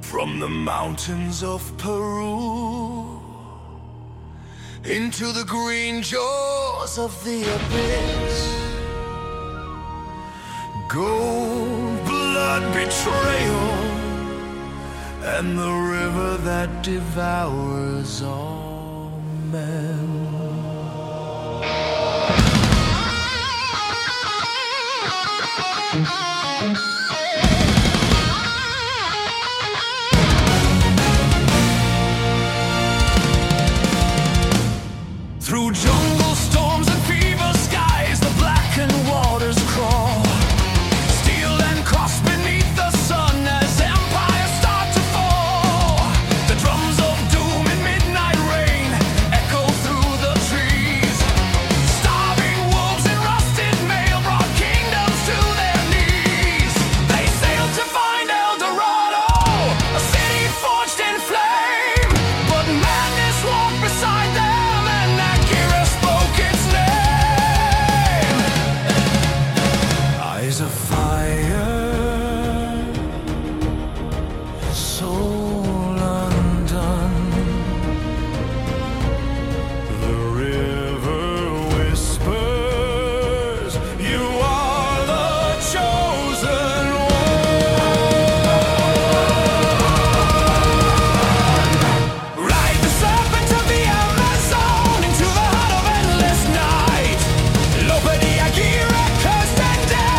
From the mountains of Peru into the green jaws of the abyss, gold, blood, betrayal, and the river that devours all men. Through jungle storms and fever skies, the blackened waters crawl. Steel and cross beneath the sun as empires start to fall. The drums of doom in midnight rain echo through the trees. Starving wolves in rusted mail brought kingdoms to their knees. They sailed to find El Dorado, a city forged in flame. But madness walked beside them. Of fire, soul undone. The river whispers, you are the chosen one. Ride the serpent of the Amazon into the heart of endless night. Lope de Aguirre cursed and dead.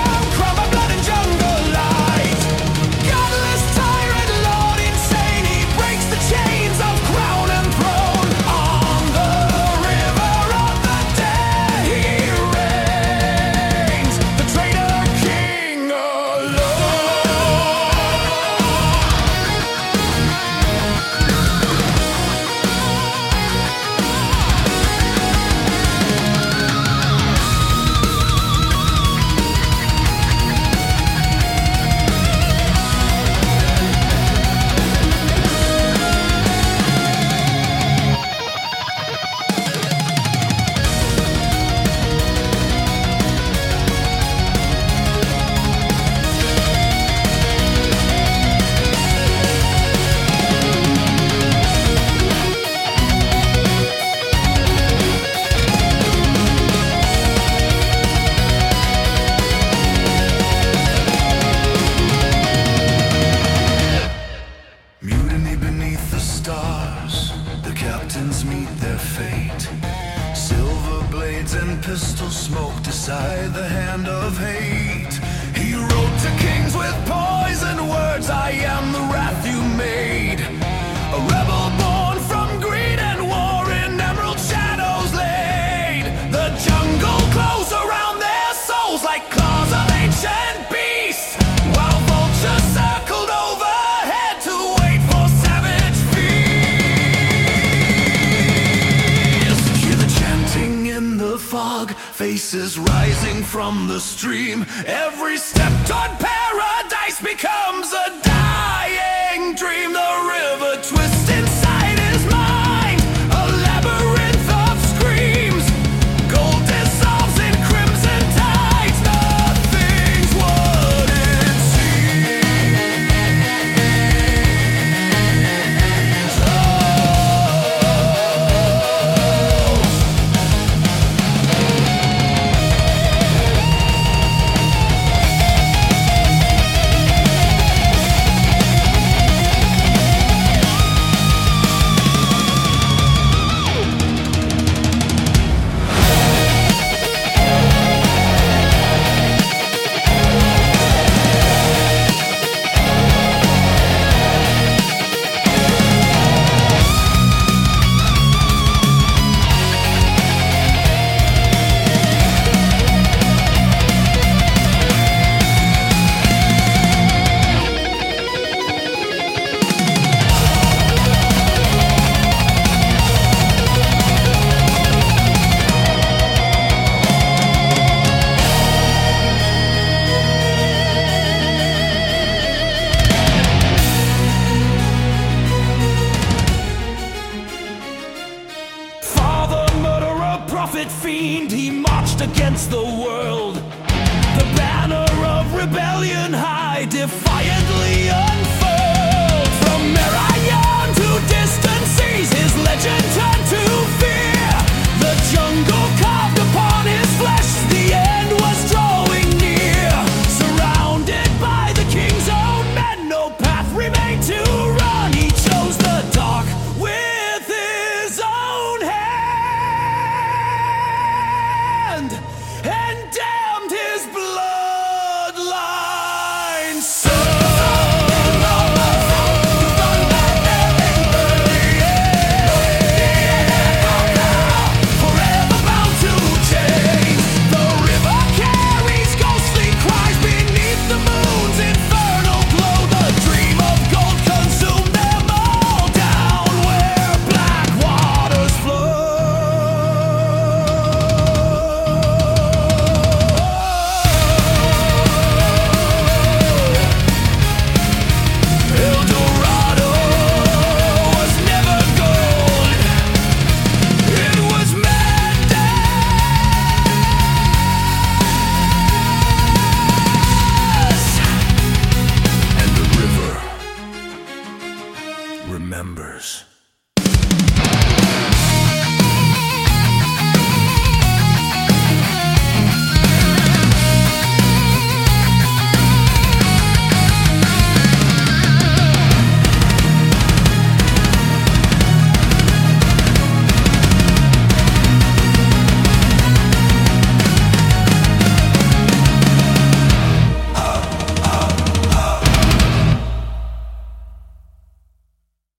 Meet their fate. Silver blades and pistol smoke decide the hand of hate. He wrote to kings with poison words, I am the wrath you made. A rebel born from greed and war in emerald shadows laid. The jungle closed around their souls like claws of ancient beasts, while vultures circled overhead to wait for savage fog, faces rising from the stream. Every step toward paradise becomes a dying dream. The river twists inside his mind, a labyrinth of screams. Gold dissolves in crimson tides. Nothing's what it seems. prophet fiend, he marched against the world.